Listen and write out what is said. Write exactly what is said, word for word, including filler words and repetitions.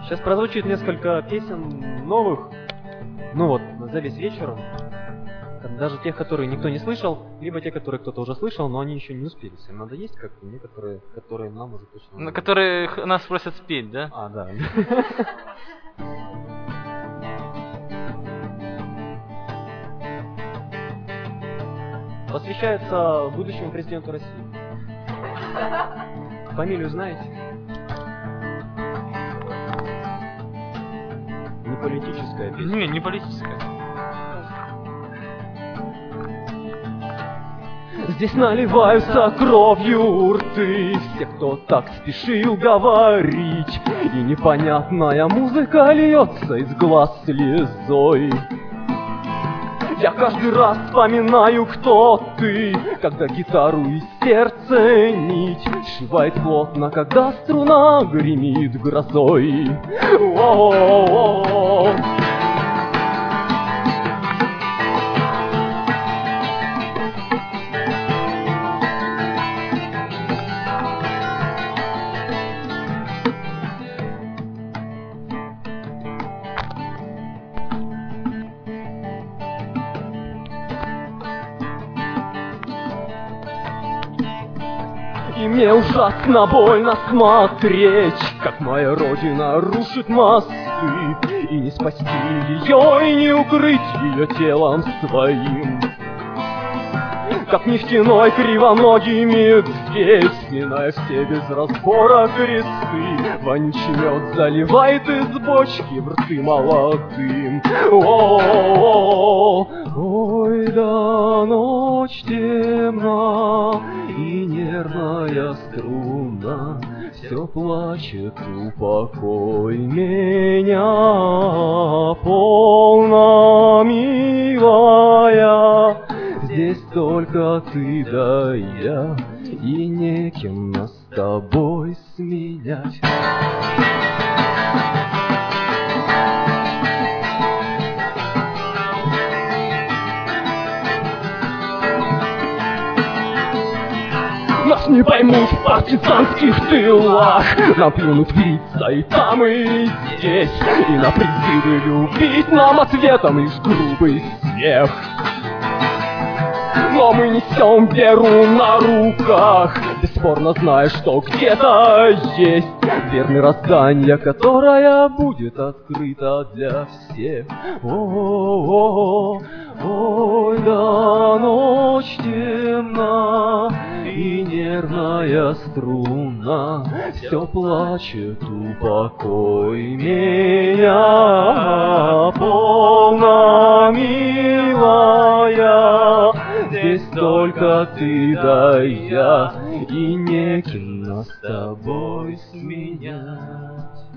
Сейчас прозвучит несколько песен новых, ну вот, за весь вечер. Даже тех, которые никто не слышал, либо те, которые кто-то уже слышал, но они еще не успели. Всем надо есть, как и некоторые, которые нам уже точно... На которые нас просят спеть, да? А, да. Посвящается будущему президенту России. Фамилию знаете? Не политическая песня. Не, не политическая. Здесь наливаются кровью рты все, кто так спешил говорить, и непонятная музыка льется из глаз слезой. Я каждый раз вспоминаю, кто ты, когда гитару из сердца нить сшивает плотно, когда струна гремит грозой. О-о-о-о. И мне ужасно больно смотреть, как моя родина рушит мосты, и не спасти ее, и не укрыть ее телом своим. Как нефтяной кривоногий медведь, сминая все без разбора кресты, вонючий мед заливает из бочки в рты молодым. О-о-о-о, ой, да ночь темна, и нервная струна все плачет, упокой меня, полна милая. Здесь только ты да я, и некем нас с тобой сменять. Нас не поймут в партизанских тылах, нам плюнут в лица и там, и здесь, и на призывы любить нам ответом лишь грубый смех. Но мы несем веру на руках, бесспорно зная, что где-то есть дверь мироздания, которая будет открыта для всех. О-о-о, ой, да ночь темна, и нервная струна все плачет, упокой меня, полна милая. Здесь только ты да я, и неким нас с тобой сменять.